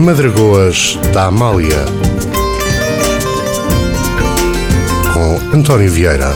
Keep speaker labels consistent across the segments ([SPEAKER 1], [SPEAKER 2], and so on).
[SPEAKER 1] Madragoas da Amália, com António Vieira.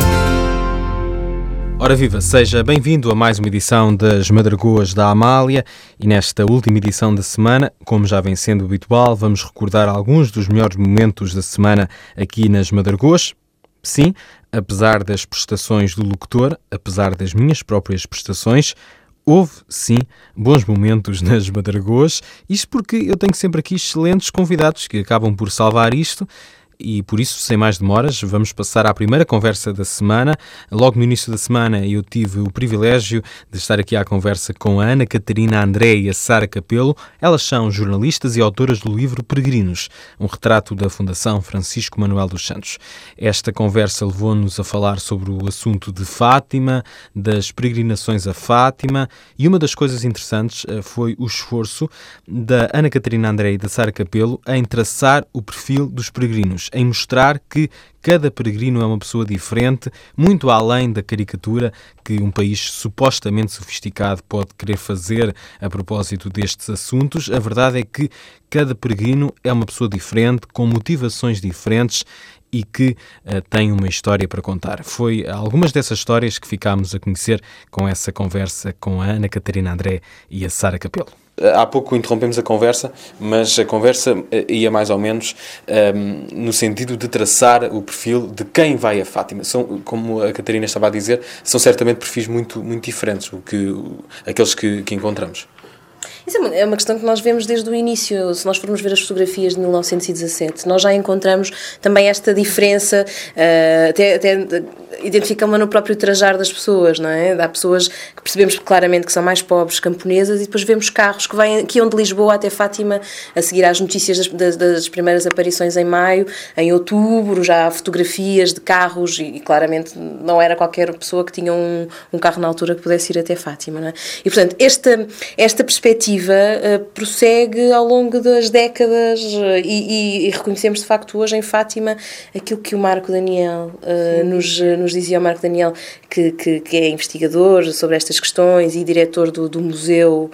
[SPEAKER 2] Ora viva, seja bem-vindo a mais uma edição das Madragoas da Amália e nesta última edição da semana, como já vem sendo habitual, vamos recordar alguns dos melhores momentos da semana aqui nas Madragoas. Sim, apesar das prestações do locutor, apesar das minhas próprias prestações, houve, sim, bons momentos nas Madragoas, isto porque eu tenho sempre aqui excelentes convidados que acabam por salvar isto. E por isso, sem mais demoras, vamos passar à primeira conversa da semana. Logo no início da semana eu tive o privilégio de estar aqui à conversa com a Ana Catarina André e a Sara Capelo. Elas são jornalistas e autoras do livro Peregrinos, um retrato da Fundação Francisco Manuel dos Santos. Esta conversa levou-nos a falar sobre o assunto de Fátima, das peregrinações a Fátima, e uma das coisas interessantes foi o esforço da Ana Catarina André e da Sara Capelo em traçar o perfil dos peregrinos, em mostrar que cada peregrino é uma pessoa diferente, muito além da caricatura que um país supostamente sofisticado pode querer fazer a propósito destes assuntos. A verdade é que cada peregrino é uma pessoa diferente, com motivações diferentes e que tem uma história para contar. Foi algumas dessas histórias que ficámos a conhecer com essa conversa com a Ana Catarina André e a Sara Capelo. Há pouco interrompemos a conversa, mas a conversa ia mais ou menos no sentido de traçar o perfil de quem vai a Fátima. São, como a Catarina estava a dizer, são certamente perfis muito, muito diferentes aqueles que encontramos.
[SPEAKER 3] Isso é uma questão que nós vemos desde o início. Se nós formos ver as fotografias de 1917, nós já encontramos também esta diferença, até identificamos no próprio trajar das pessoas, não é? Há pessoas que percebemos claramente que são mais pobres, camponesas, e depois vemos carros que iam de Lisboa até Fátima, a seguir às notícias das primeiras aparições em maio. Em outubro já há fotografias de carros e claramente não era qualquer pessoa que tinha um carro na altura que pudesse ir até Fátima, não é? E portanto, esta perspectiva prossegue ao longo das décadas e reconhecemos de facto hoje em Fátima aquilo que o Marco Daniel nos dizia. O Marco Daniel, que é investigador sobre estas questões e diretor do museu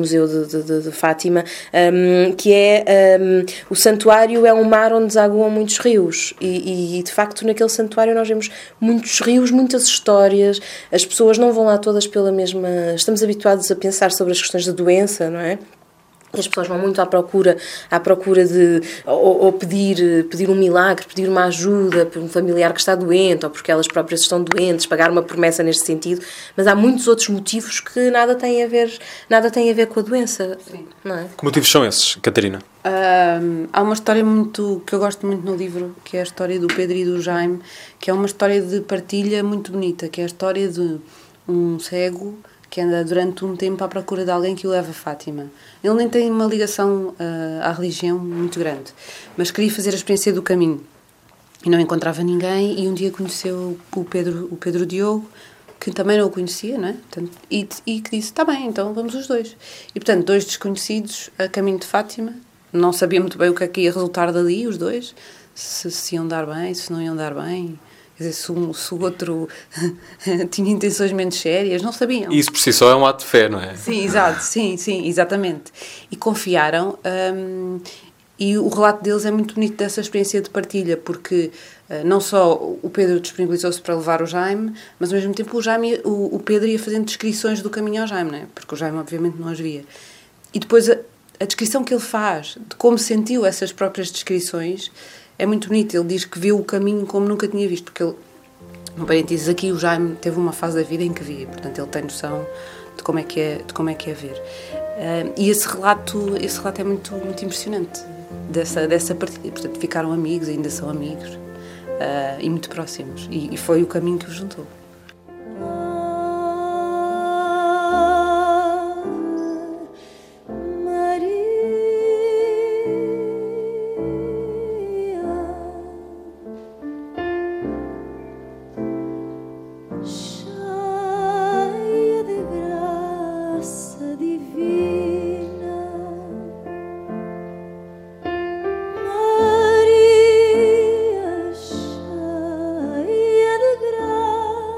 [SPEAKER 3] de Fátima, que é o santuário é um mar onde desaguam muitos rios e de facto naquele santuário nós vemos muitos rios, muitas histórias. As pessoas não vão lá todas pela mesma... Estamos habituados a pensar sobre as questões da doença, não é? As pessoas vão muito à procura de ou pedir um milagre, pedir uma ajuda por um familiar que está doente ou porque elas próprias estão doentes, pagar uma promessa neste sentido, mas há muitos outros motivos que nada têm a ver com a doença. Sim. Não é?
[SPEAKER 2] Que motivos são esses, Catarina?
[SPEAKER 4] Há uma história que eu gosto muito no livro, que é a história do Pedro e do Jaime, que é uma história de partilha muito bonita, que é a história de um cego que anda durante um tempo à procura de alguém que o leve a Fátima. Ele nem tem uma ligação à religião muito grande, mas queria fazer a experiência do caminho. E não encontrava ninguém, e um dia conheceu o Pedro Diogo, que também não o conhecia, não é? Portanto, e que disse, está bem, então vamos os dois. E, portanto, dois desconhecidos a caminho de Fátima, não sabia muito bem o que é que ia resultar dali, os dois, se iam dar bem, se não iam dar bem... Quer dizer, se o outro tinha intenções menos sérias, não sabiam.
[SPEAKER 2] Isso por si só é um ato de fé, não é?
[SPEAKER 4] Sim, exato, sim, exatamente. E confiaram, e o relato deles é muito bonito dessa experiência de partilha, porque não só o Pedro disponibilizou-se para levar o Jaime, mas ao mesmo tempo o Pedro ia fazendo descrições do caminho ao Jaime, não é? Porque o Jaime obviamente não as via. E depois a descrição que ele faz, de como sentiu essas próprias descrições, é muito bonito. Ele diz que viu o caminho como nunca tinha visto, porque ele, no parênteses aqui, o Jaime teve uma fase da vida em que via, portanto ele tem noção de como é que é ver. E esse relato é muito, muito impressionante dessa partilha. Portanto, ficaram amigos, ainda são amigos, e muito próximos, e foi o caminho que os juntou.
[SPEAKER 5] Maria, cheia de graça.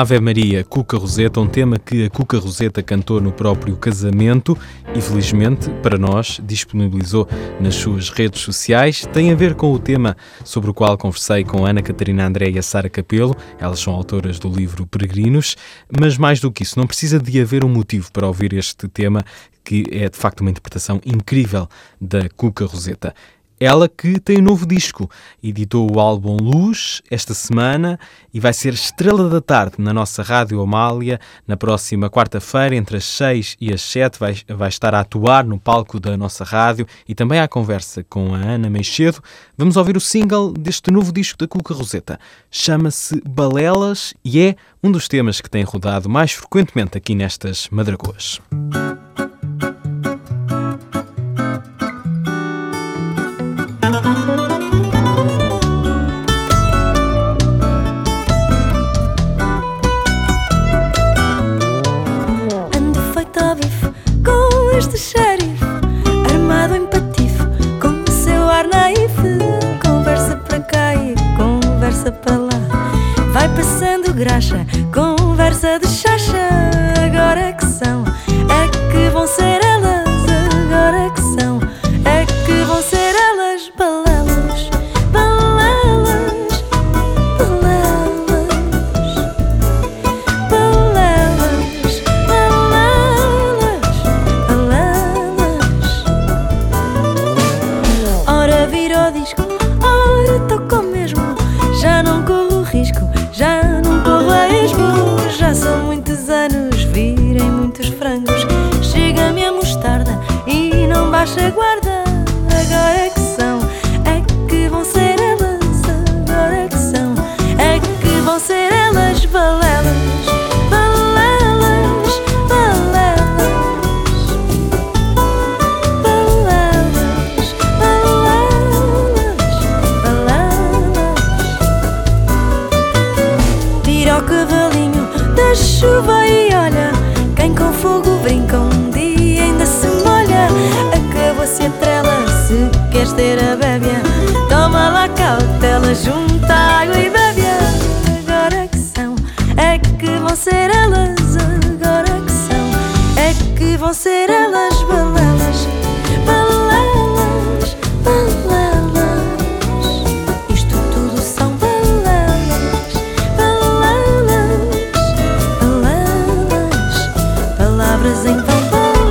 [SPEAKER 2] Ave Maria, Cuca Roseta, um tema que a Cuca Roseta cantou no próprio casamento e, felizmente, para nós, disponibilizou nas suas redes sociais. Tem a ver com o tema sobre o qual conversei com Ana Catarina André e a Sara Capelo. Elas são autoras do livro Peregrinos, mas mais do que isso, não precisa de haver um motivo para ouvir este tema, que é de facto uma interpretação incrível da Cuca Roseta. Ela que tem um novo disco, editou o álbum Luz esta semana e vai ser estrela da tarde na nossa Rádio Amália na próxima quarta-feira, entre as 6 e as 7, vai estar a atuar no palco da nossa rádio e também à conversa com a Ana Meixedo. Vamos ouvir o single deste novo disco da Cuca Roseta. Chama-se Balelas e é um dos temas que tem rodado mais frequentemente aqui nestas Madragoas.
[SPEAKER 5] Ando feito ao bife com este xerife, armado em patife, com o seu ar naífe. Conversa para cá e conversa para lá, vai passando graxa, conversa de chacha. Agora é que são, é que vão ser elas. Agora é que são, é que vão ser elas. Balelas, balelas, balelas, balelas, balelas, balelas. Ora vira o disco, ora toco mesmo. Já não corro risco, já não corro a esmo. Já são muitos anos, virem muitos frangos. Chega-me a mostarda e não baixa a guarda. Agora é que são, é que vão ser elas. Agora é que são, é que vão ser elas. Balelas, balelas, balelas, balelas, balelas, balelas. Tira o cavalinho da chuva e olha, quem com fogo brinca um dia ainda se molha. Acabou-se a trela, se queres ter a bébia, toma lá cautela, junta água e bebe. Agora é que são, é que vão ser elas. Agora é que são, é que vão ser elas. Balelas, balelas, balelas. Isto tudo são balelas, balelas, balelas. Palavras em vão.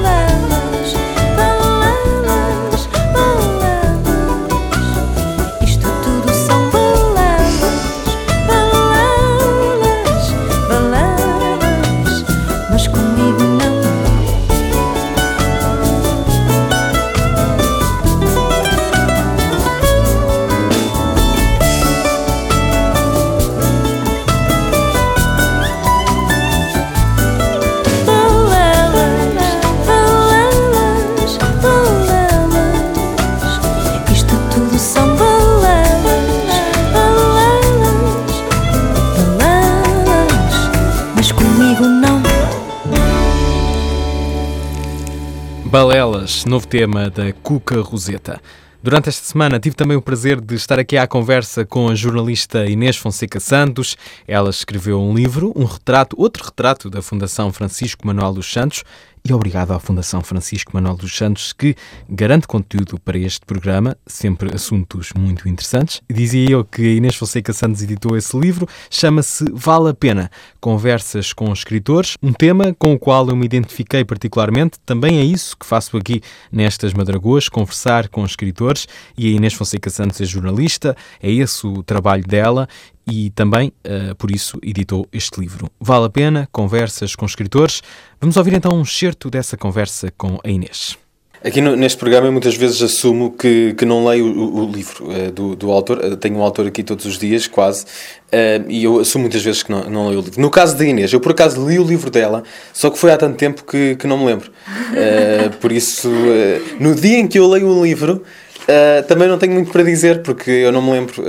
[SPEAKER 2] Balelas, novo tema da Cuca Roseta. Durante esta semana tive também o prazer de estar aqui à conversa com a jornalista Inês Fonseca Santos. Ela escreveu um livro, outro retrato da Fundação Francisco Manuel dos Santos. E obrigado à Fundação Francisco Manuel dos Santos, que garante conteúdo para este programa, sempre assuntos muito interessantes. Dizia eu que a Inês Fonseca Santos editou esse livro, chama-se Vale a Pena, Conversas com Escritores, um tema com o qual eu me identifiquei particularmente. Também é isso que faço aqui nestas Madragoas, conversar com escritores, e a Inês Fonseca Santos é jornalista, é esse o trabalho dela. E também, por isso, editou este livro. Vale a Pena, Conversas com Escritores. Vamos ouvir então um excerto dessa conversa com a Inês.
[SPEAKER 6] Aqui neste programa eu muitas vezes assumo que não leio o livro do autor. Tenho um autor aqui todos os dias, quase, e eu assumo muitas vezes que não leio o livro. No caso da Inês, eu por acaso li o livro dela, só que foi há tanto tempo que não me lembro. Por isso, no dia em que eu leio um livro, Também não tenho muito para dizer, porque eu não me lembro,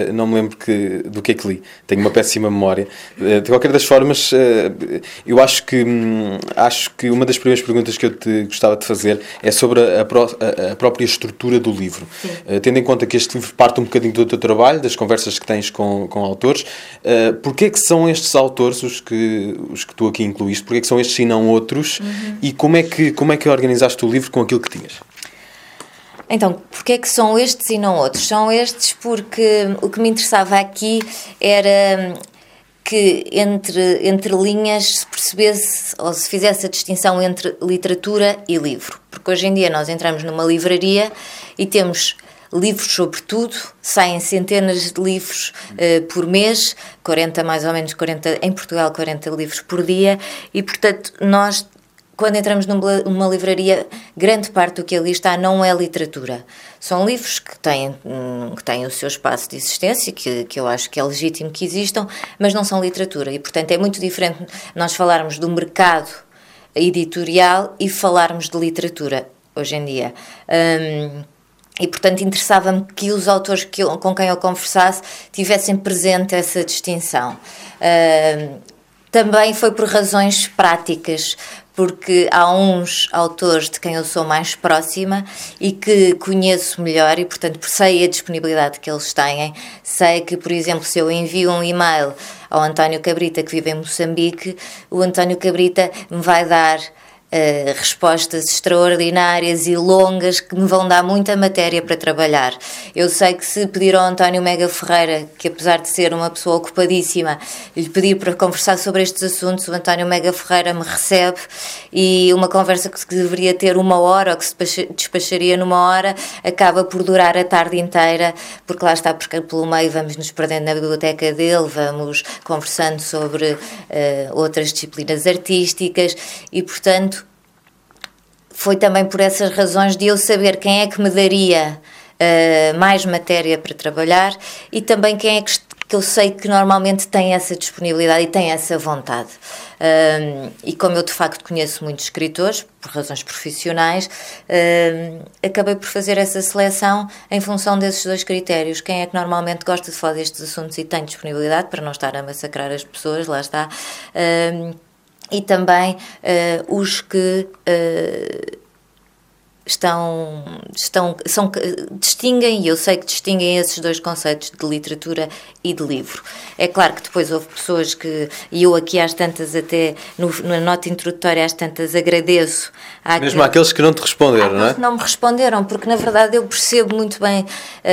[SPEAKER 6] do que é que li. Tenho uma péssima memória. De qualquer das formas, eu acho que uma das primeiras perguntas que eu te gostava de fazer é sobre a própria estrutura do livro. Tendo em conta que este livro parte um bocadinho do teu trabalho, das conversas que tens com autores, porquê é que são estes autores os que tu aqui incluíste? Porquê é que são estes e não outros? E como é que organizaste o livro com aquilo que tinhas?
[SPEAKER 7] Então, porquê é que são estes e não outros? São estes porque o que me interessava aqui era que entre linhas se percebesse ou se fizesse a distinção entre literatura e livro. Porque hoje em dia nós entramos numa livraria e temos livros sobre tudo, saem centenas de livros por mês, 40 mais ou menos, 40, em Portugal 40 livros por dia, e portanto nós, quando entramos numa livraria, grande parte do que ali está não é literatura. São livros que têm o seu espaço de existência, que eu acho que é legítimo que existam, mas não são literatura. E, portanto, é muito diferente nós falarmos do mercado editorial e falarmos de literatura, hoje em dia. E, portanto, interessava-me que os autores com quem eu conversasse tivessem presente essa distinção. Também foi por razões práticas, porque há uns autores de quem eu sou mais próxima e que conheço melhor e, portanto, sei a disponibilidade que eles têm. Sei que, por exemplo, se eu envio um e-mail ao António Cabrita, que vive em Moçambique, o António Cabrita me vai dar respostas extraordinárias e longas que me vão dar muita matéria para trabalhar. Eu sei que se pedir ao António Mega Ferreira, que apesar de ser uma pessoa ocupadíssima, lhe pedir para conversar sobre estes assuntos, o António Mega Ferreira me recebe, e uma conversa que deveria ter 1 hora ou que se despacharia numa hora acaba por durar a tarde inteira, porque lá está, porque pelo meio vamos nos perdendo na biblioteca dele, vamos conversando sobre outras disciplinas artísticas e, portanto, foi também por essas razões de eu saber quem é que me daria mais matéria para trabalhar e também quem é que eu sei que normalmente tem essa disponibilidade e tem essa vontade. E como eu de facto conheço muitos escritores, por razões profissionais, acabei por fazer essa seleção em função desses 2 critérios. Quem é que normalmente gosta de falar destes assuntos e tem disponibilidade para não estar a massacrar as pessoas, lá está. E também os que distinguem, e eu sei que distinguem esses 2 conceitos de literatura e de livro. É claro que depois houve pessoas que, e eu aqui às tantas até, na nota introdutória às tantas agradeço.
[SPEAKER 6] Mesmo àqueles que não te responderam, não é?
[SPEAKER 7] Que não me responderam, porque na verdade eu percebo muito bem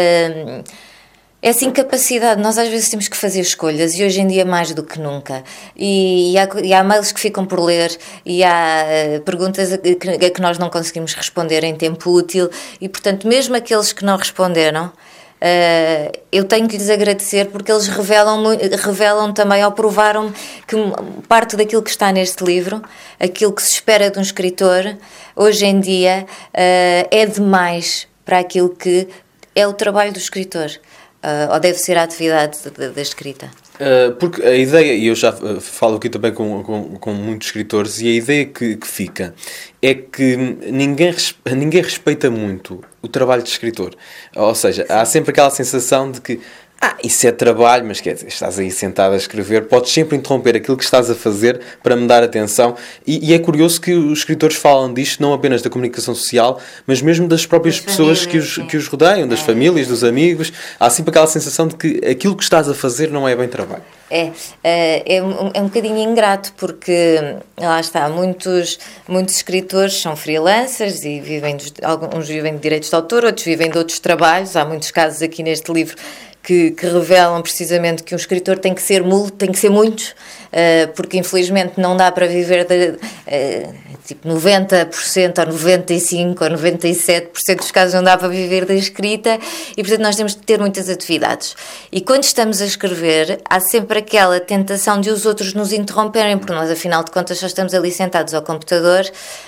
[SPEAKER 7] essa incapacidade. Nós às vezes temos que fazer escolhas e hoje em dia mais do que nunca, e há mails que ficam por ler e há perguntas a que nós não conseguimos responder em tempo útil e, portanto, mesmo aqueles que não responderam, eu tenho que lhes agradecer porque eles revelam também, ou provaram que parte daquilo que está neste livro, aquilo que se espera de um escritor, hoje em dia é demais para aquilo que é o trabalho do escritor. Ou deve ser a atividade da escrita?
[SPEAKER 6] Porque a ideia, e eu já falo aqui também com muitos escritores, e a ideia que fica é que ninguém respeita muito o trabalho de escritor. Ou seja, há sempre aquela sensação de que isso é trabalho, mas quer dizer, estás aí sentado a escrever, podes sempre interromper aquilo que estás a fazer para me dar atenção, e é curioso que os escritores falam disto não apenas da comunicação social, mas mesmo das próprias pessoas que os rodeiam, das famílias, dos amigos. Há sempre aquela sensação de que aquilo que estás a fazer não é bem trabalho.
[SPEAKER 7] É um bocadinho ingrato, porque lá está, muitos escritores são freelancers e alguns vivem de direitos de autor, outros vivem de outros trabalhos. Há muitos casos aqui neste livro que revelam precisamente que um escritor tem que ser muitos, porque infelizmente não dá para viver de 90% ou 95% ou 97% dos casos não dá para viver da escrita, e portanto nós temos de ter muitas atividades. E quando estamos a escrever, há sempre aquela tentação de os outros nos interromperem, porque nós afinal de contas só estamos ali sentados ao computador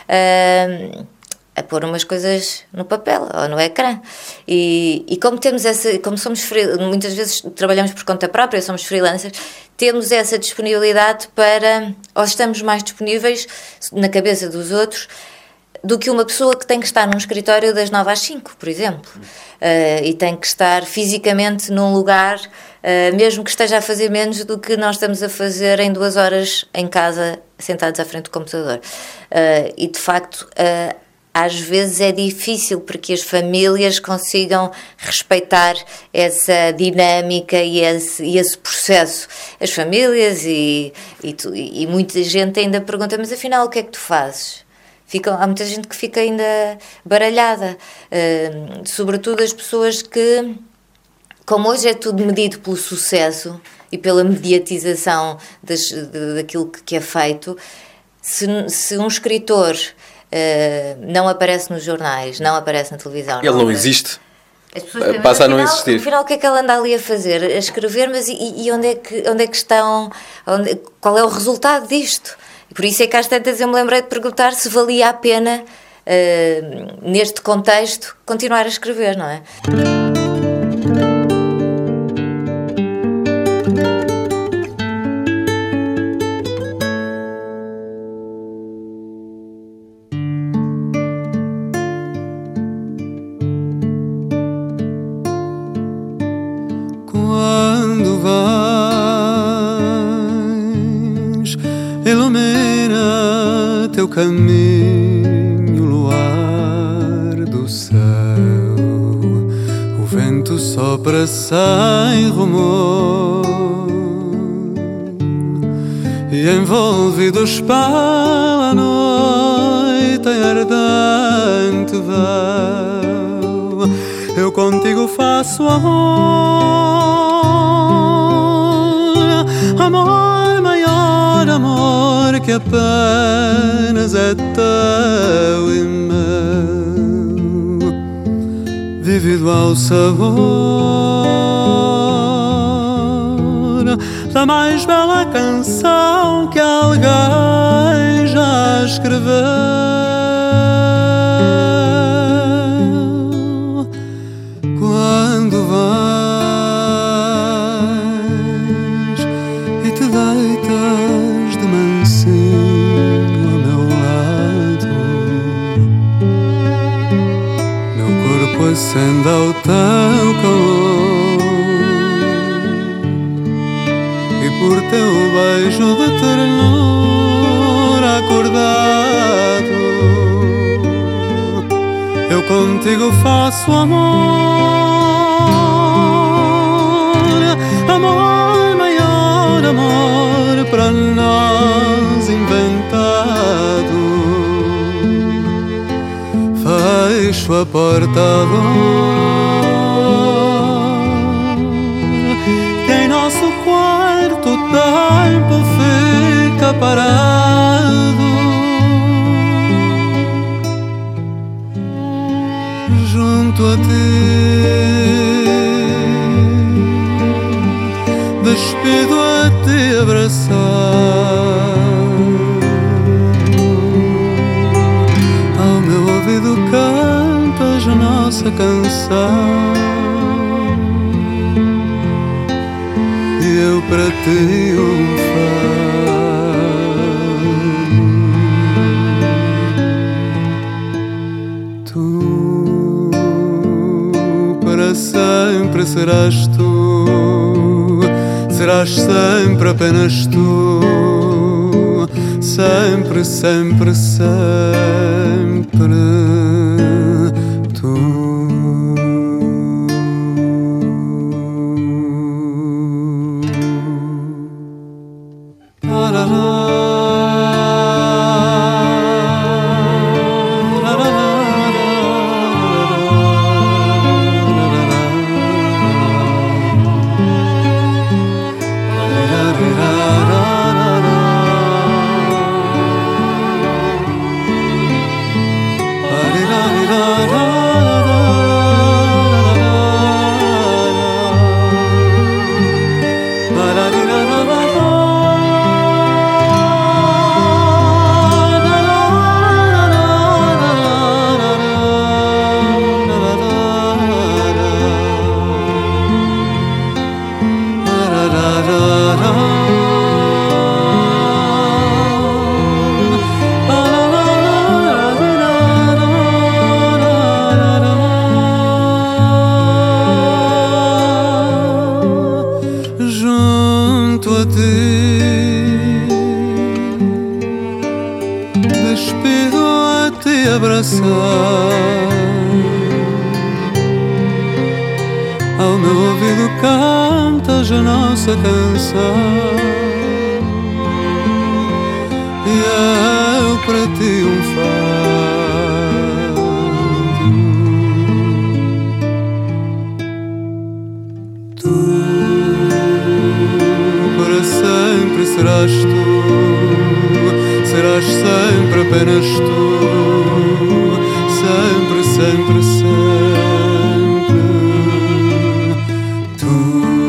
[SPEAKER 7] a pôr umas coisas no papel ou no ecrã, e como somos muitas vezes trabalhamos por conta própria, somos freelancers, temos essa disponibilidade ou estamos mais disponíveis na cabeça dos outros do que uma pessoa que tem que estar num escritório das 9 às 5, por exemplo, e tem que estar fisicamente num lugar, mesmo que esteja a fazer menos do que nós estamos a fazer em 2 horas em casa, sentados à frente do computador. E, de facto, às vezes é difícil porque as famílias consigam respeitar essa dinâmica e esse processo. As famílias e muita gente ainda pergunta, mas afinal o que é que tu fazes? Há muita gente que fica ainda baralhada, sobretudo as pessoas que, como hoje é tudo medido pelo sucesso e pela mediatização daquilo que é feito, se um escritor não aparece nos jornais, não aparece na televisão.
[SPEAKER 6] Ele não existe.
[SPEAKER 7] As pessoas pensam,
[SPEAKER 6] passa a não existir.
[SPEAKER 7] Afinal, o que é que ela anda ali a fazer? A escrever, mas e onde é que estão? Qual é o resultado disto? E por isso é que às tantas eu me lembrei de perguntar se valia a pena, neste contexto, continuar a escrever, não é?
[SPEAKER 8] Quando vais, ilumina teu caminho, luar do céu. O vento sopra sem rumor e envolvidos pela noite em ardente véu, eu contigo faço amor, amor maior, amor que apenas é teu e meu, vivido ao sabor da mais bela canção que alguém já escreveu. Quando vais e te deitas de mansinho ao meu lado, meu corpo acende ao teu calor e por teu beijo de ternura acordado eu contigo faço amor, amor maior, amor para nós inventado. Fecho a porta à dor, que em nosso quarto o tempo fica parado. Junto a ti, despido a te abraçar, ao meu ouvido cantas a nossa canção e eu para ti sempre serás tu, serás sempre apenas tu, sempre, sempre, sempre tu. e abraçar. Ao meu ouvido cantas a nossa canção, e eu para ti fado. Tu para sempre serás tu, serás sempre apenas tu, sempre, sempre, sempre. Tu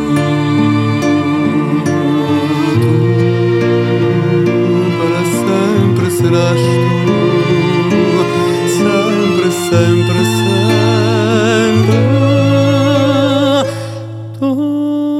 [SPEAKER 8] para sempre serás tu, sempre, sempre, sempre. Tu.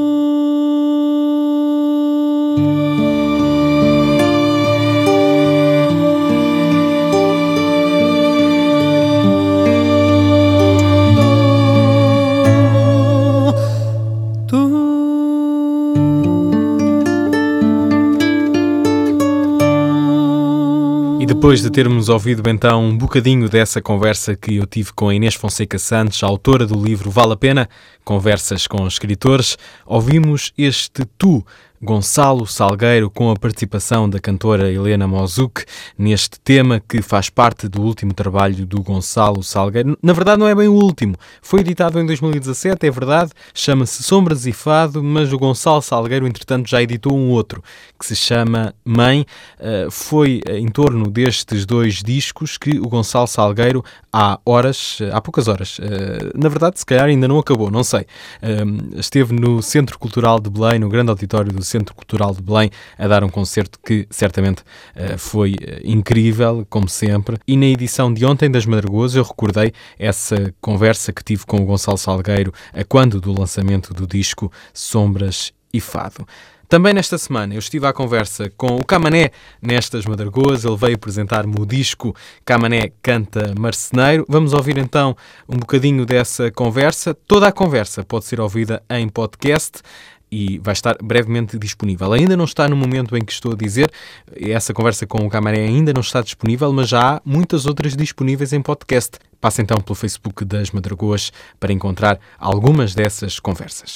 [SPEAKER 2] Depois de termos ouvido então um bocadinho dessa conversa que eu tive com a Inês Fonseca Santos, autora do livro Vale a Pena, Conversas com Escritores, ouvimos este Tu, Gonçalo Salgueiro, com a participação da cantora Helena Mozuc, neste tema que faz parte do último trabalho do Gonçalo Salgueiro. Na verdade não é bem o último, foi editado em 2017, é verdade, chama-se Sombras e Fado, mas o Gonçalo Salgueiro, entretanto, já editou um outro, que se chama Mãe. Foi em torno destes dois discos que o Gonçalo Salgueiro, há poucas horas, na verdade se calhar ainda não acabou, não sei, esteve no Centro Cultural de Belém, no grande auditório do Centro Cultural de Belém, a dar um concerto que certamente foi incrível, como sempre. E na edição de ontem das Madragoas eu recordei essa conversa que tive com o Gonçalo Salgueiro a quando do lançamento do disco Sombras e Fado. Também nesta semana eu estive à conversa com o Camané nestas Madragoas. Ele veio apresentar-me o disco Camané Canta Marceneiro. Vamos ouvir então um bocadinho dessa conversa. Toda a conversa pode ser ouvida em podcast e vai estar brevemente disponível. Ainda não está no momento em que estou a dizer, essa conversa com o Camané ainda não está disponível, mas já há muitas outras disponíveis em podcast. Passa então pelo Facebook das Madragoas para encontrar algumas dessas conversas.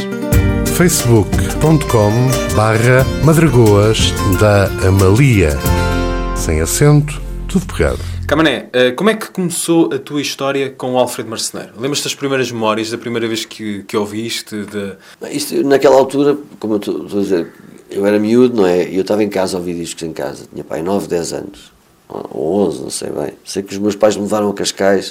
[SPEAKER 1] facebook.com/Madragoas da Amália. Sem acento, tudo pegado.
[SPEAKER 6] Camané, como é que começou a tua história com o Alfredo Marceneiro? Lembras-te das primeiras memórias, da primeira vez que ouviste?
[SPEAKER 9] Isto, naquela altura, como eu estou a dizer, eu era miúdo, não é? E eu estava em casa a ouvir discos em casa. Tinha pai 9, 10 anos. Ou 11, não sei bem. Sei que os meus pais me levaram a Cascais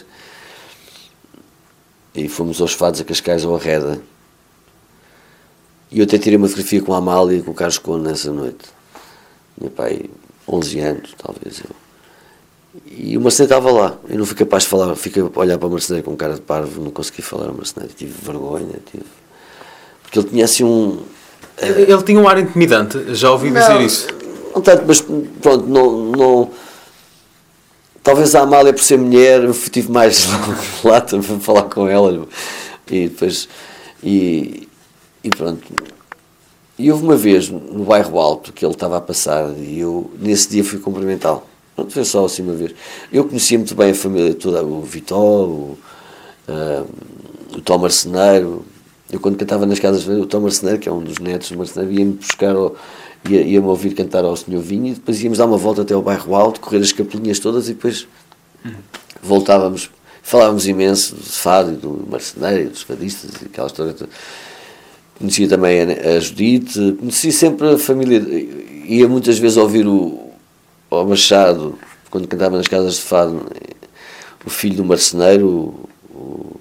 [SPEAKER 9] e fomos aos fados a Cascais ou a Reda. E eu até tirei uma fotografia com a Amália e com o Carlos Conde nessa noite. Tinha pai 11 anos, talvez eu. E o Marceneiro estava lá. Eu não fui capaz de falar, fiquei a olhar para o Marceneiro com cara de parvo, não consegui falar ao Marceneiro. Tive vergonha, porque ele tinha assim um...
[SPEAKER 6] Ele tinha um ar intimidante, já ouvi dizer isso.
[SPEAKER 9] Não tanto, mas pronto, não... Talvez a Amália, por ser mulher, eu tive mais lá também para falar com ela. E depois... E pronto. E houve uma vez, no Bairro Alto, que ele estava a passar, e eu, nesse dia, fui cumprimentá-lo. Pronto, foi só assim uma vez. Eu conhecia muito bem a família toda, o Vitó, o Tom Marceneiro. Eu, quando cantava nas casas, o Tom Marceneiro, que é um dos netos do Marceneiro, ia-me buscar, ia-me ouvir cantar ao Senhor Vinho, e depois íamos dar uma volta até ao Bairro Alto, correr as capelinhas todas, e depois voltávamos, falávamos imenso do fado e do Marceneiro, e dos fadistas, e aquela história toda. Conhecia também a Judite, conheci sempre a família, ia muitas vezes ouvir ao Machado, quando cantava nas casas de fado, o filho do Marceneiro, o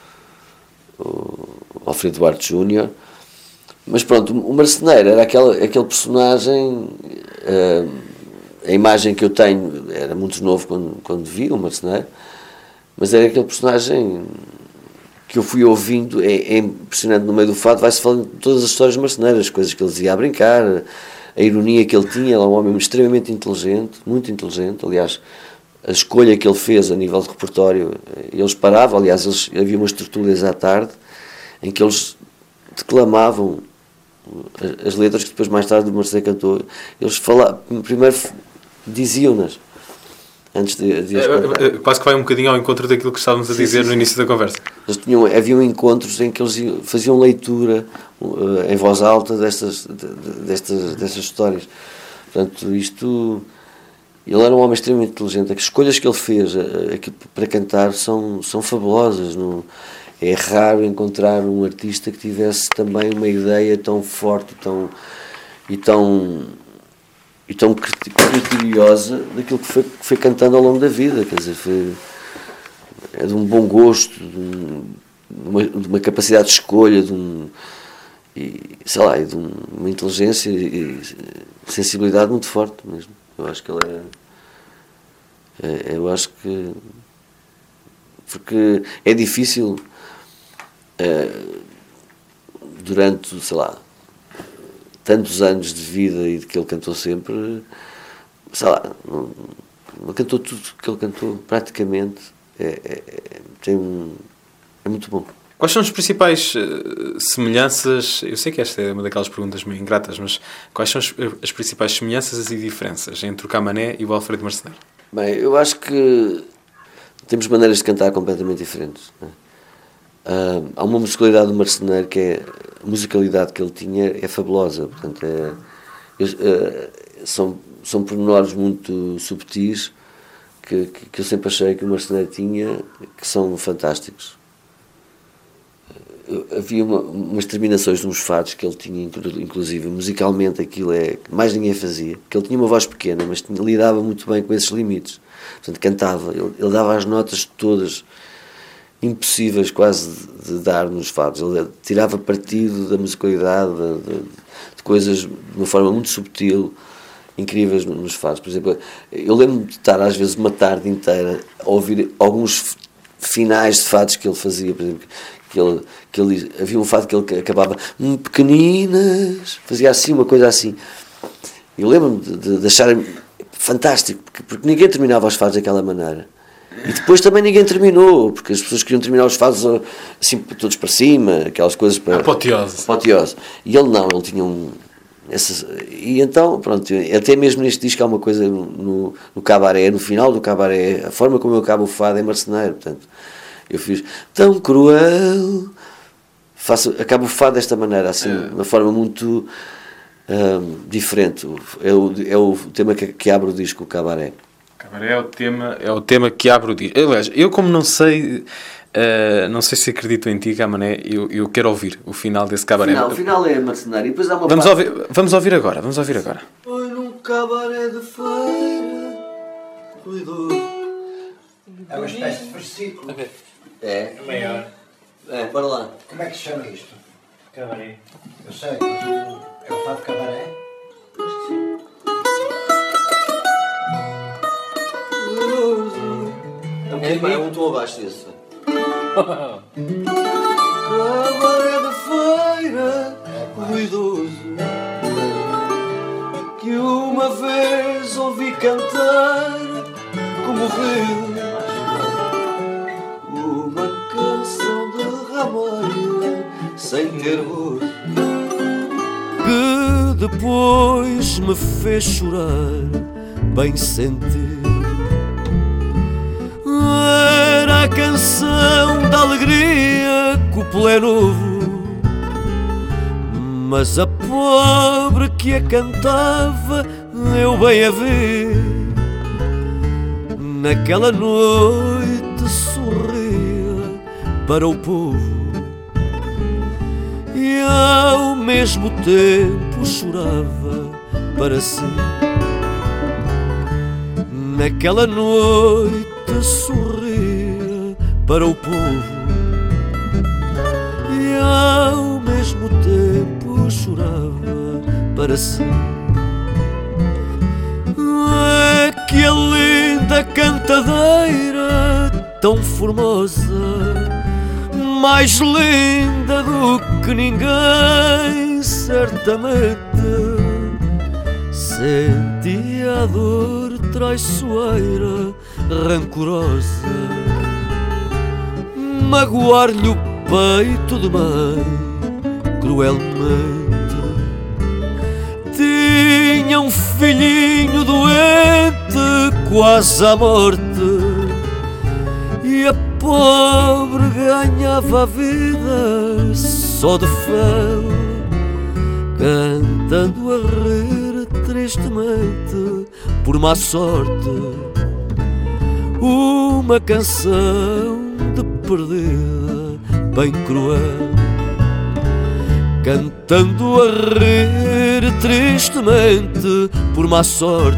[SPEAKER 9] Alfredo Duarte Júnior. Mas pronto, o Marceneiro era aquele personagem, a imagem que eu tenho, era muito novo quando vi o Marceneiro, mas era aquele personagem que eu fui ouvindo, é impressionante, no meio do fado vai-se falando de todas as histórias marceneiras, as coisas que ele dizia a brincar, a ironia que ele tinha. Ele era um homem extremamente inteligente, muito inteligente. Aliás, a escolha que ele fez a nível de repertório, eles paravam, aliás, havia umas tertúlias à tarde em que eles declamavam as letras que depois mais tarde o Marceneiro cantou. Eles primeiro diziam-nas, antes de as cantar.
[SPEAKER 6] Quase que vai um bocadinho ao encontro daquilo que estávamos a dizer no início da conversa.
[SPEAKER 9] Haviam encontros em que eles faziam leitura em voz alta destas histórias. Portanto, ele era um homem extremamente inteligente. As escolhas que ele fez para cantar são fabulosas. É raro encontrar um artista que tivesse também uma ideia tão forte e tão criteriosa daquilo que foi cantando ao longo da vida. Quer dizer, é de um bom gosto, de uma capacidade de escolha, de uma inteligência e sensibilidade muito forte mesmo. Eu acho que ele porque é difícil durante, tantos anos de vida e de que ele cantou sempre, não cantou tudo que ele cantou, praticamente. É muito bom.
[SPEAKER 6] Quais são as principais semelhanças? Eu sei que esta é uma daquelas perguntas meio ingratas, mas quais são as principais semelhanças e diferenças entre o Camané e o Alfredo Marceneiro?
[SPEAKER 9] Bem, eu acho que temos maneiras de cantar completamente diferentes, não é? Há uma musicalidade do Marceneiro a musicalidade que ele tinha é fabulosa. Portanto, são pormenores muito subtis que eu sempre achei que o Marceneiro tinha, que são fantásticos. Havia umas terminações de uns fados que ele tinha, inclusive musicalmente aquilo que mais ninguém fazia, que ele tinha uma voz pequena, mas lidava muito bem com esses limites. Portanto, cantava, ele dava as notas todas impossíveis quase de dar nos fados. Ele tirava partido da musicalidade, de coisas de uma forma muito subtil, incríveis nos fados. Por exemplo, eu lembro-me de estar às vezes uma tarde inteira a ouvir alguns finais de fados que ele fazia. Por exemplo, havia um fado que ele acabava pequeninas, fazia assim, uma coisa assim. Eu lembro-me de achar fantástico, porque ninguém terminava os fados daquela maneira. E depois também ninguém terminou, porque as pessoas queriam terminar os fados assim, todos para cima, aquelas coisas para... Apoteose. E ele não, ele tinha e então, pronto, até mesmo neste disco há uma coisa no cabaré, no final do cabaré, a forma como eu acabo o fado é Marceneiro. Portanto, eu fiz tão cruel, acabo o fado desta maneira, assim, de uma forma muito diferente. É o tema que abre o disco, o cabaré.
[SPEAKER 6] É o tema que abre o disco. Aliás, eu como não sei se acredito em ti, Camané, eu quero ouvir o final desse cabaré.
[SPEAKER 9] O final é Marceneiro. E depois há uma
[SPEAKER 6] vamos ouvir agora.
[SPEAKER 9] Foi num cabaré de feira, ruidoso.
[SPEAKER 10] É uma espécie de versículo.
[SPEAKER 9] É maior. Bora lá.
[SPEAKER 10] Como é que se chama isto? Cabaré. Eu sei, é o fado cabaré?
[SPEAKER 9] É um tom abaixo desse. Cabaré de feira, ruidoso, que uma vez ouvi cantar comovido uma canção de Ramalho sem ter gosto, que depois me fez chorar bem sentido. Era a canção da alegria couplet novo, mas a pobre que a cantava eu bem a vi. Naquela noite sorria para o povo e ao mesmo tempo chorava para si. Naquela noite sorria para o povo e ao mesmo tempo chorava para si. Que a linda cantadeira tão formosa, mais linda do que ninguém, certamente sentia a dor traiçoeira, rancorosa, magoar-lhe o peito de mãe cruelmente. Tinha
[SPEAKER 11] tinha um filhinho doente, quase à morte, e a pobre ganhava a vida só de fel, cantando a rir tristemente por má sorte uma canção de perdida bem cruel, cantando a rir tristemente por má sorte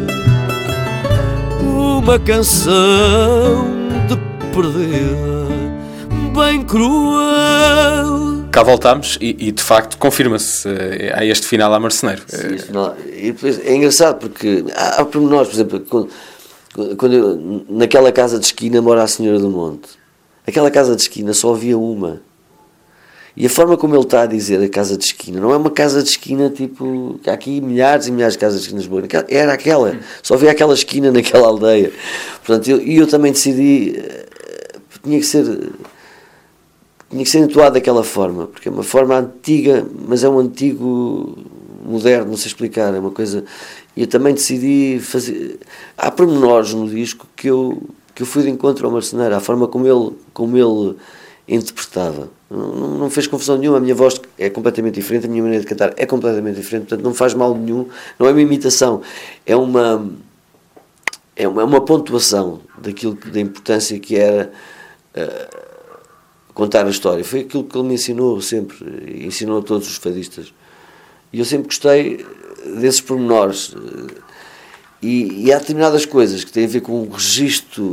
[SPEAKER 11] uma canção de perdida bem cruel.
[SPEAKER 6] Cá voltámos e de facto confirma-se a este final a Marceneiro.
[SPEAKER 9] Sim, este final. E depois, é engraçado porque há pormenores, por exemplo, quando naquela casa de esquina mora a Senhora do Monte. Aquela casa de esquina só havia uma. E a forma como ele está a dizer a casa de esquina, não é uma casa de esquina tipo... Há aqui milhares e milhares de casas de esquinas boas. Era aquela. Só havia aquela esquina naquela aldeia. Portanto, eu também decidi... Tinha que ser entoado daquela forma. Porque é uma forma antiga, mas é um antigo moderno, não sei explicar. É uma coisa... E eu também decidi fazer... Há pormenores no disco que eu fui de encontro ao Marceneiro. A forma como ele interpretava. Não fez confusão nenhuma, a minha voz é completamente diferente, a minha maneira de cantar é completamente diferente, portanto não faz mal nenhum, não é uma imitação, é uma pontuação da importância que era contar a história. Foi aquilo que ele me ensinou sempre, ensinou a todos os fadistas, e eu sempre gostei desses pormenores, e há determinadas coisas que têm a ver com o registro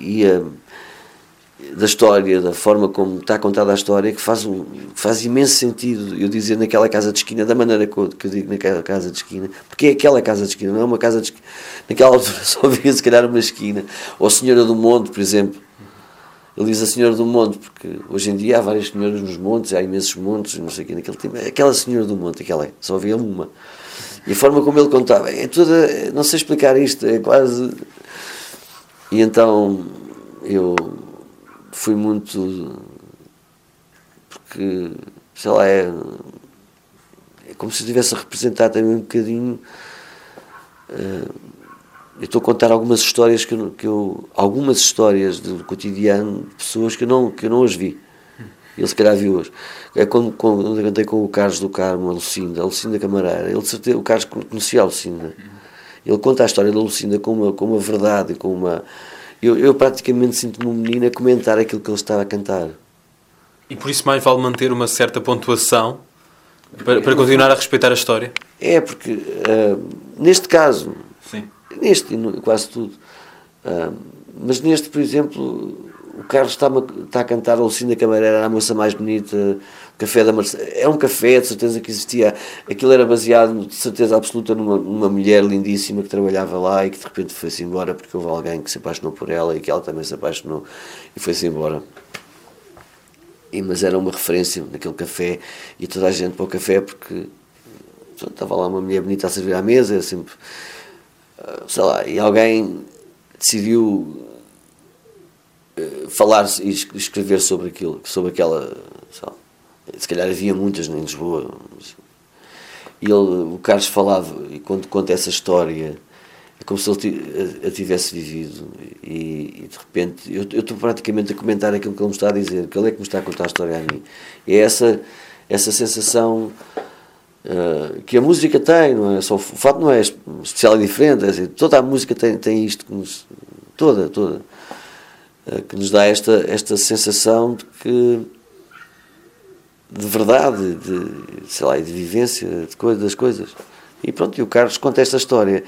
[SPEAKER 9] da história, da forma como está contada a história, que faz imenso sentido eu dizer naquela casa de esquina, da maneira que eu digo naquela casa de esquina, porque é aquela casa de esquina, não é uma casa de esquina. Naquela altura só havia se calhar uma esquina, ou a Senhora do Monte, por exemplo. Ele diz a Senhora do Monte, porque hoje em dia há várias senhoras nos montes, há imensos montes, não sei o quê, naquele tempo, aquela Senhora do Monte, só havia uma. E a forma como ele contava, é toda, não sei explicar isto, é quase... E então eu fui muito, porque, sei lá, é como se eu estivesse a representar também um bocadinho, eu estou a contar algumas histórias algumas histórias do cotidiano de pessoas que eu não as vi. Ele se calhar viu-as. É quando eu cantei com o Carlos do Carmo, a Lucinda Camareira, o Carlos conhecia a Lucinda. Ele conta a história da Lucinda com uma verdade, com uma... Eu praticamente sinto-me um menino a comentar aquilo que ele estava a cantar.
[SPEAKER 6] E por isso mais vale manter uma certa pontuação para continuar a respeitar a história?
[SPEAKER 9] É, porque neste caso,
[SPEAKER 6] sim.
[SPEAKER 9] Neste e quase tudo, mas neste, por exemplo, o Carlos está a cantar a Lucinda Camareira, era a moça mais bonita, café da Marcela. É um café, de certeza que existia. Aquilo era baseado, de certeza absoluta, numa mulher lindíssima que trabalhava lá e que de repente foi-se embora porque houve alguém que se apaixonou por ela e que ela também se apaixonou e foi-se embora. Mas era uma referência naquele café e toda a gente para o café porque estava lá uma mulher bonita a servir à mesa, sempre, sei lá, e alguém decidiu falar e escrever sobre aquilo, sobre aquela, sei lá, se calhar havia muitas em Lisboa, e o Carlos falava, e quando conta essa história, é como se ele a tivesse vivido, e de repente, eu estou praticamente a comentar aquilo que ele me está a dizer, que ele é que me está a contar a história a mim. É essa sensação que a música tem, não é? Só o fato não é especial e diferente, é assim, toda a música tem isto, toda, que nos dá esta sensação de verdade, sei lá, de vivência das coisas. E pronto, e o Carlos conta esta história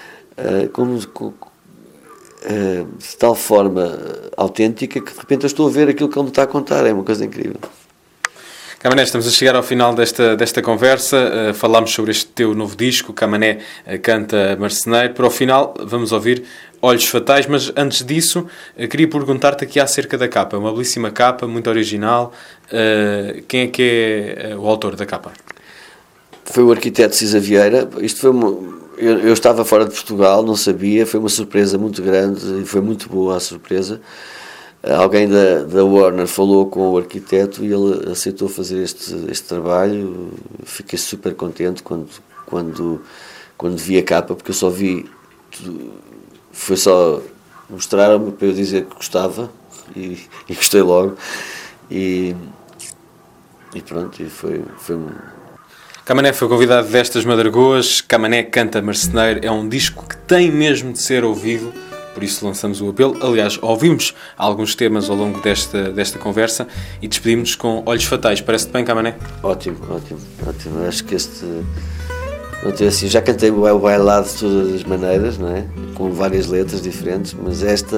[SPEAKER 9] de tal forma autêntica que de repente eu estou a ver aquilo que ele me está a contar, é uma coisa incrível.
[SPEAKER 6] Camané, estamos a chegar ao final desta conversa, falámos sobre este teu novo disco, Camané canta Marceneiro. Para o final vamos ouvir Olhos Fatais, mas antes disso queria perguntar-te aqui acerca da capa, uma belíssima capa, muito original. Quem é que é o autor da capa?
[SPEAKER 9] Foi o arquiteto Cisa Vieira. Isto foi eu estava fora de Portugal, não sabia, foi uma surpresa muito grande e foi muito boa a surpresa. Alguém da Warner falou com o arquiteto e ele aceitou fazer este trabalho. Fiquei super contente quando quando vi a capa, porque eu só vi, foi só mostrar-me para eu dizer que gostava e gostei logo e pronto, e foi
[SPEAKER 6] Camané foi convidado destas Madragoas. Camané canta Marceneiro, é um disco que tem mesmo de ser ouvido, por isso lançamos o apelo. Aliás, ouvimos alguns temas ao longo desta conversa e despedimos-nos com Olhos Fatais. Parece-te bem, Camané?
[SPEAKER 9] Ótimo. Acho que assim, já cantei o bailado de todas as maneiras, não é? Com várias letras diferentes, mas este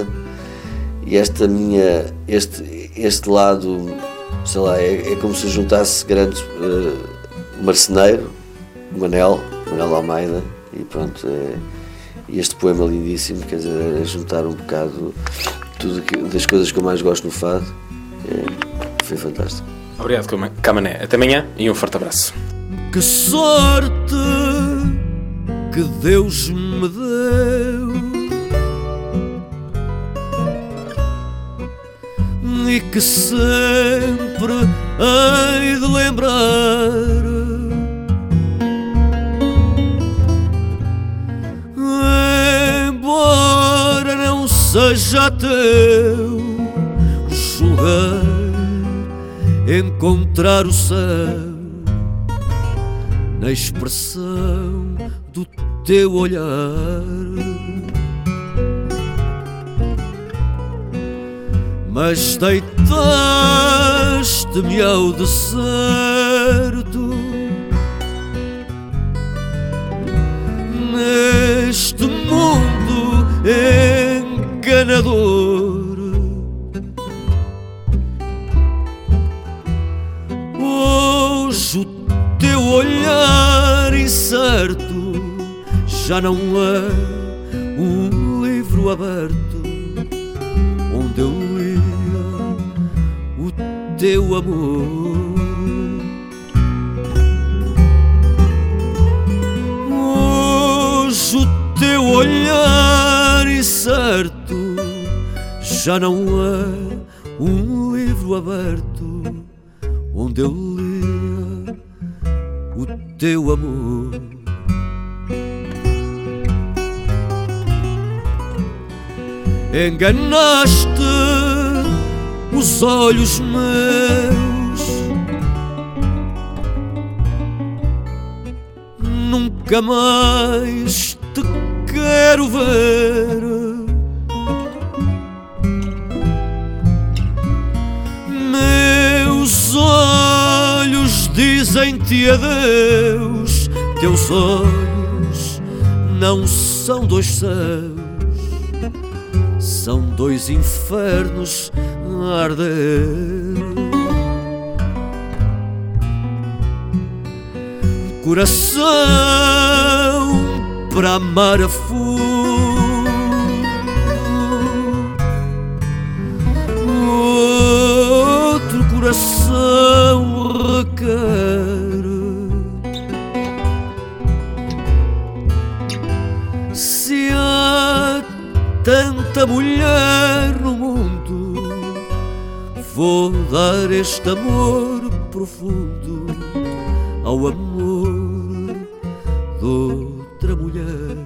[SPEAKER 9] lado, sei lá, é como se juntasse grandes Marceneiro, Manel Almeida, e pronto, e este poema lindíssimo, quer dizer, é juntar um bocado tudo das coisas que eu mais gosto no fado. Foi fantástico.
[SPEAKER 6] Obrigado, Camané. Até amanhã e um forte abraço.
[SPEAKER 11] Que sorte que Deus me deu, e que sempre hei de lembrar, embora não seja teu. Julguei encontrar o céu na expressão do teu olhar, mas deitaste-me ao deserto, neste mundo enganador. Hoje o teu olhar incerto já não é um livro aberto onde eu lia o teu amor. Hoje o teu olhar incerto já não é um livro aberto onde eu lia o teu amor. Enganaste os olhos meus, nunca mais te quero ver. Meus olhos dizem-te adeus, teus olhos não são dois céus, são dois infernos a arder. Coração para amar a fundo, outro coração requer. Se há tanta mulher no mundo, vou dar este amor profundo ao amor de outra mulher.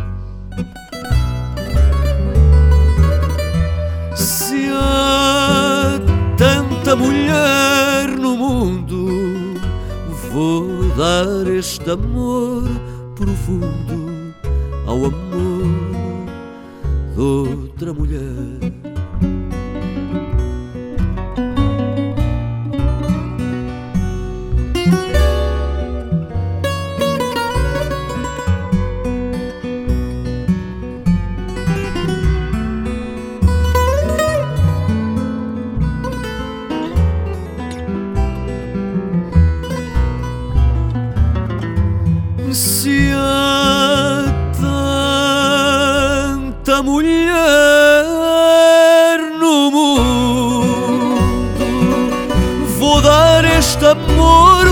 [SPEAKER 11] Se há tanta mulher no mundo, vou dar este amor profundo ao amor de outra mulher. Se há tanta mulher no mundo, vou dar este amor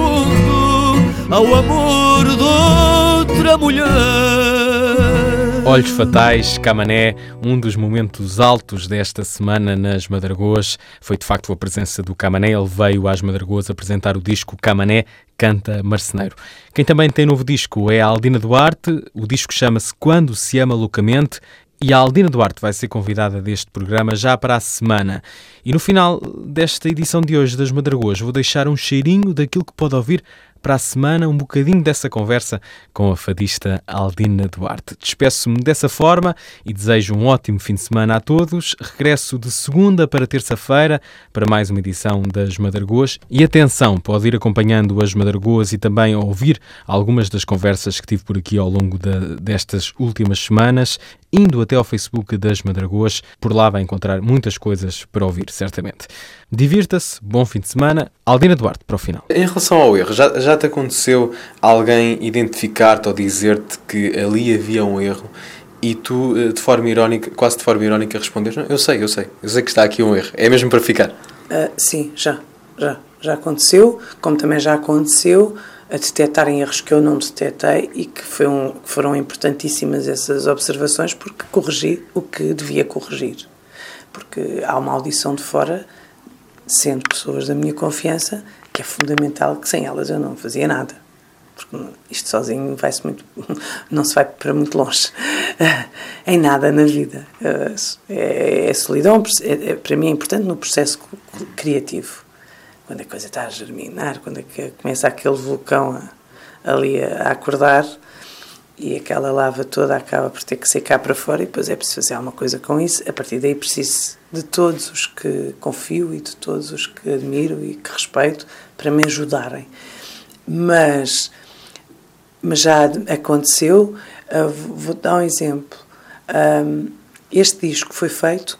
[SPEAKER 11] profundo ao amor de outra mulher.
[SPEAKER 2] Olhos Fatais, Camané, um dos momentos altos desta semana nas Madragoas foi de facto a presença do Camané. Ele veio às Madragoas apresentar o disco Camané Canta Marceneiro. Quem também tem novo disco é a Aldina Duarte. O disco chama-se Quando se ama loucamente e a Aldina Duarte vai ser convidada deste programa já para a semana. E no final desta edição de hoje das Madragoas vou deixar um cheirinho daquilo que pode ouvir para a semana, um bocadinho dessa conversa com a fadista Aldina Duarte. Despeço-me dessa forma e desejo um ótimo fim de semana a todos. Regresso de segunda para terça-feira para mais uma edição das Madragoas. E atenção, pode ir acompanhando as Madragoas e também ouvir algumas das conversas que tive por aqui ao longo destas últimas semanas, indo até ao Facebook das Madragoas. Por lá vai encontrar muitas coisas para ouvir, certamente. Divirta-se, bom fim de semana. Aldina Duarte, para o final.
[SPEAKER 6] Em relação ao erro, já te aconteceu alguém identificar-te ou dizer-te que ali havia um erro e tu, de forma irónica, quase de forma irónica, respondes: não, eu sei que está aqui um erro, é mesmo para ficar?
[SPEAKER 12] Sim, já aconteceu, como também já aconteceu a detectarem erros que eu não detetei e que foram importantíssimas essas observações, porque corrigi o que devia corrigir. Porque há uma audição de fora, sendo pessoas da minha confiança, que é fundamental, que sem elas eu não fazia nada. Porque isto sozinho não se vai para muito longe. Em nada na vida. É solidão, para mim é importante no processo criativo. Quando a coisa está a germinar, quando é que começa aquele vulcão ali a acordar e aquela lava toda acaba por ter que secar para fora e depois é preciso fazer alguma coisa com isso. A partir daí preciso de todos os que confio e de todos os que admiro e que respeito para me ajudarem. Mas já aconteceu. Vou dar um exemplo. Este disco foi feito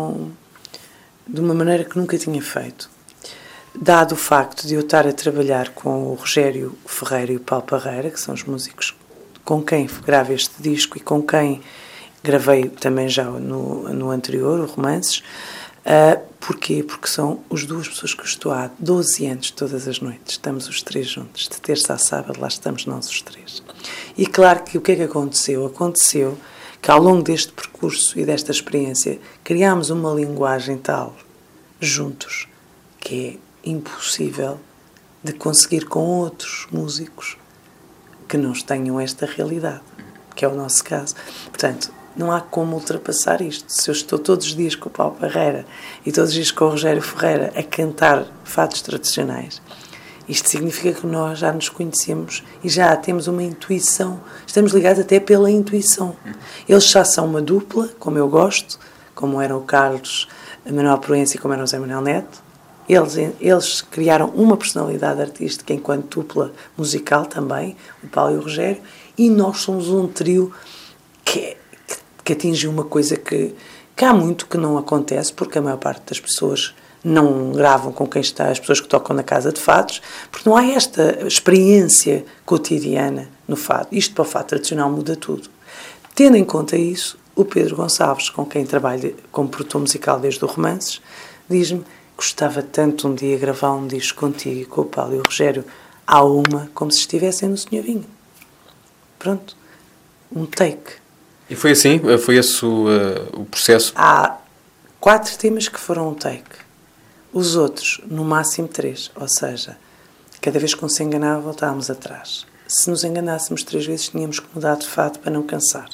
[SPEAKER 12] de uma maneira que nunca tinha feito. Dado o facto de eu estar a trabalhar com o Rogério Ferreira e o Paulo Parreira, que são os músicos com quem gravo este disco e com quem gravei também já no anterior, o Romances. Porquê? Porque são as duas pessoas que eu estou há 12 anos, todas as noites. Estamos os três juntos. De terça a sábado, lá estamos nós os três. E claro que o que é que aconteceu? Aconteceu que ao longo deste percurso e desta experiência criámos uma linguagem tal, juntos, que é impossível de conseguir com outros músicos que não tenham esta realidade, que é o nosso caso. Portanto, não há como ultrapassar isto. Se eu estou todos os dias com o Paulo Parreira e todos os dias com o Rogério Ferreira a cantar fados tradicionais, isto significa que nós já nos conhecemos e já temos uma intuição. Estamos ligados até pela intuição. Eles já são uma dupla, como eu gosto, como eram o Carlos Manuel Proença e como era o Zé Manuel Neto. Eles criaram uma personalidade artística enquanto dupla musical também, o Paulo e o Rogério, e nós somos um trio que atingiu uma coisa que há muito que não acontece, porque a maior parte das pessoas não gravam com quem está, as pessoas que tocam na casa de fados, porque não há esta experiência cotidiana no fado. Isto para o fado tradicional muda tudo. Tendo em conta isso, o Pedro Gonçalves, com quem trabalho como produtor musical desde o Romances, diz-me: gostava tanto um dia gravar um disco contigo e com o Paulo e o Rogério à uma, como se estivessem no Senhorinho. Pronto. Um take.
[SPEAKER 6] E foi assim? Foi esse o processo?
[SPEAKER 12] Há 4 temas que foram um take. Os outros, no máximo 3. Ou seja, cada vez que um se enganava, voltávamos atrás. Se nos enganássemos 3 vezes, tínhamos que mudar de fado para não cansar.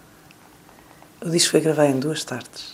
[SPEAKER 12] O disco foi gravado em 2 tardes.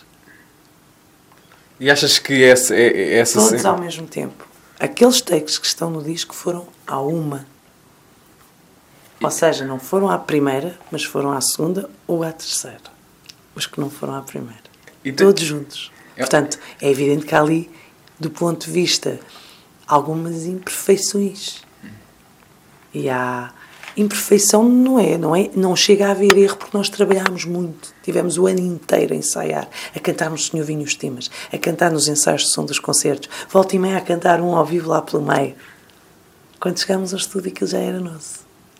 [SPEAKER 6] E achas que essa
[SPEAKER 12] todos ao mesmo tempo. Aqueles takes que estão no disco foram à uma. Ou seja, não foram à primeira, mas foram à segunda ou à terceira. Os que não foram à primeira. Todos juntos. Portanto, é evidente que há ali, do ponto de vista, algumas imperfeições. E há imperfeição não chega a haver erro, porque nós trabalhámos muito. Tivemos o ano inteiro a ensaiar, a cantar no Senhor Vinho os temas, a cantar nos ensaios de som dos concertos, volta e meia a cantar um ao vivo lá pelo meio. Quando chegámos ao estúdio, aquilo já era nosso.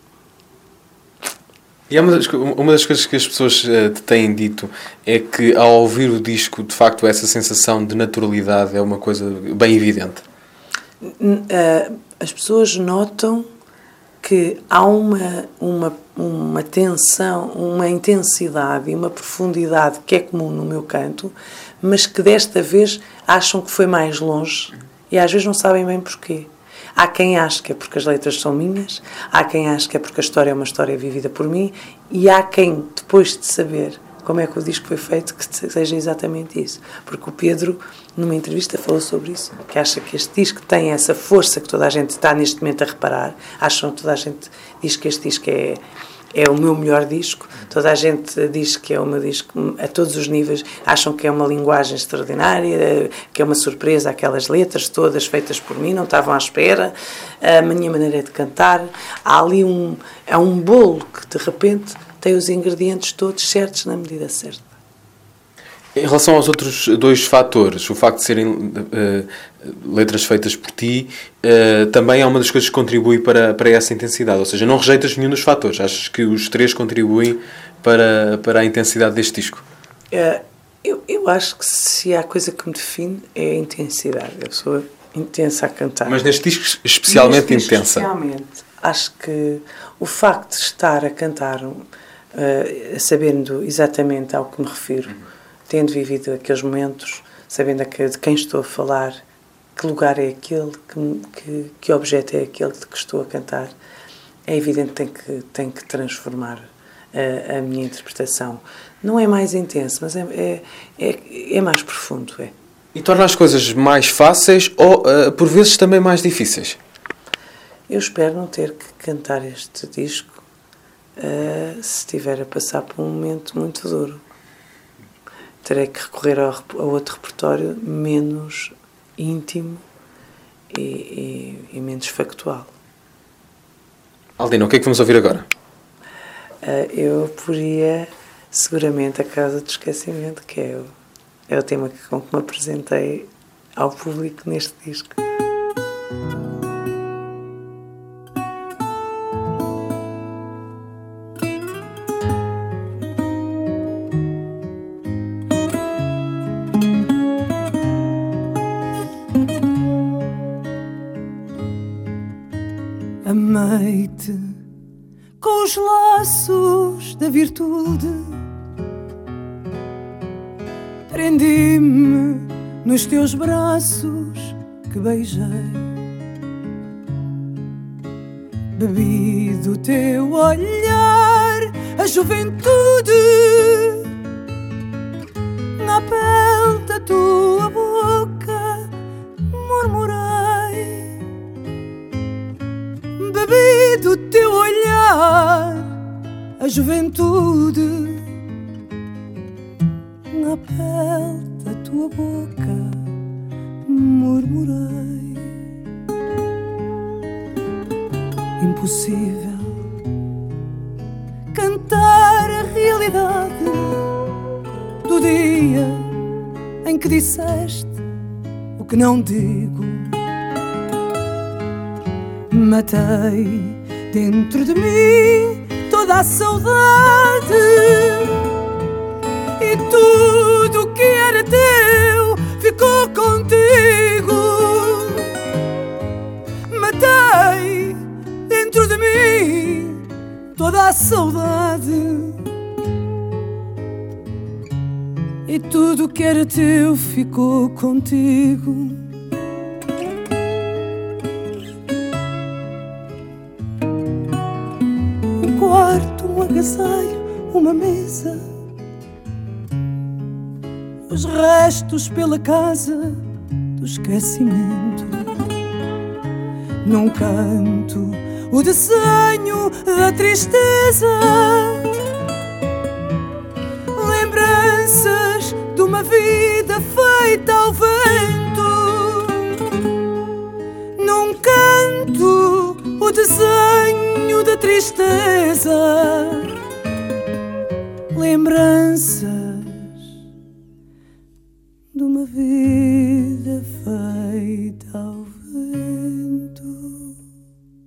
[SPEAKER 6] E uma das coisas que as pessoas te têm dito é que ao ouvir o disco, de facto, essa sensação de naturalidade é uma coisa bem evidente.
[SPEAKER 12] As pessoas notam que há uma tensão, uma intensidade e uma profundidade que é comum no meu canto, mas que desta vez acham que foi mais longe e às vezes não sabem bem porquê. Há quem ache que é porque as letras são minhas, há quem ache que é porque a história é uma história vivida por mim, e há quem, depois de saber como é que o disco foi feito, que seja exatamente isso. Porque o Pedro, numa entrevista, falou sobre isso, que acha que este disco tem essa força que toda a gente está neste momento a reparar. Toda a gente diz que este disco é o meu melhor disco, toda a gente diz que é o meu disco a todos os níveis, acham que é uma linguagem extraordinária, que é uma surpresa, aquelas letras todas feitas por mim, não estavam à espera, a minha maneira de cantar. Há ali um bolo que de repente tem os ingredientes todos certos na medida certa.
[SPEAKER 6] Em relação aos outros dois fatores, o facto de serem letras feitas por ti, também é uma das coisas que contribui para essa intensidade. Ou seja, não rejeitas nenhum dos fatores. Achas que os três contribuem para a intensidade deste disco?
[SPEAKER 12] Eu acho que se há coisa que me define é a intensidade. Eu sou intensa a cantar.
[SPEAKER 6] Mas neste disco especialmente intensa.
[SPEAKER 12] Especialmente. Acho que o facto de estar a cantar, sabendo exatamente ao que me refiro, tendo vivido aqueles momentos, sabendo de quem estou a falar, que lugar é aquele, que objeto é aquele de que estou a cantar, é evidente que tem que transformar a minha interpretação. Não é mais intenso, mas é mais profundo. É.
[SPEAKER 6] E torna as coisas mais fáceis ou, por vezes, também mais difíceis?
[SPEAKER 12] Eu espero não ter que cantar este disco se estiver a passar por um momento muito duro. Terei que recorrer a outro repertório menos íntimo e menos factual.
[SPEAKER 6] Aldina, o que é que vamos ouvir agora?
[SPEAKER 12] Eu poria seguramente A Casa do Esquecimento, que é o tema com que me apresentei ao público neste disco.
[SPEAKER 8] Amei-te com os laços da virtude, prendi-me nos teus braços que beijei, bebi do teu olhar a juventude, na pele da tua boca murmurei. Bebi do teu olhar a juventude, na pele da tua boca murmurei. Impossível cantar a realidade do dia em que disseste o que não digo. Matei dentro de mim toda a saudade e tudo o que era teu ficou contigo. Matei dentro de mim toda a saudade e tudo o que era teu ficou contigo. Um agasalho, uma mesa, os restos pela casa do esquecimento. Num canto, o desenho da tristeza, lembranças de uma vida feita ao vento. Num canto, o desenho da tristeza, lembranças de uma vida